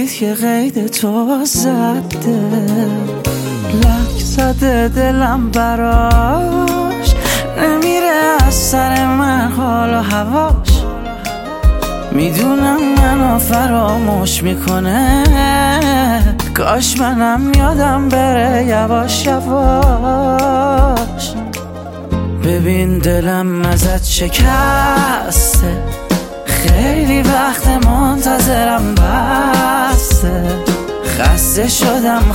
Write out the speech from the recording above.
دید که قید تو زده، لک زده دلم براش، نمیره از سر من حال و هواش. میدونم منو فراموش میکنه، کاش منم یادم بره یواش یواش. ببین دلم ازت شکسته، خیلی وقت منتظرم بسته، خسته شدم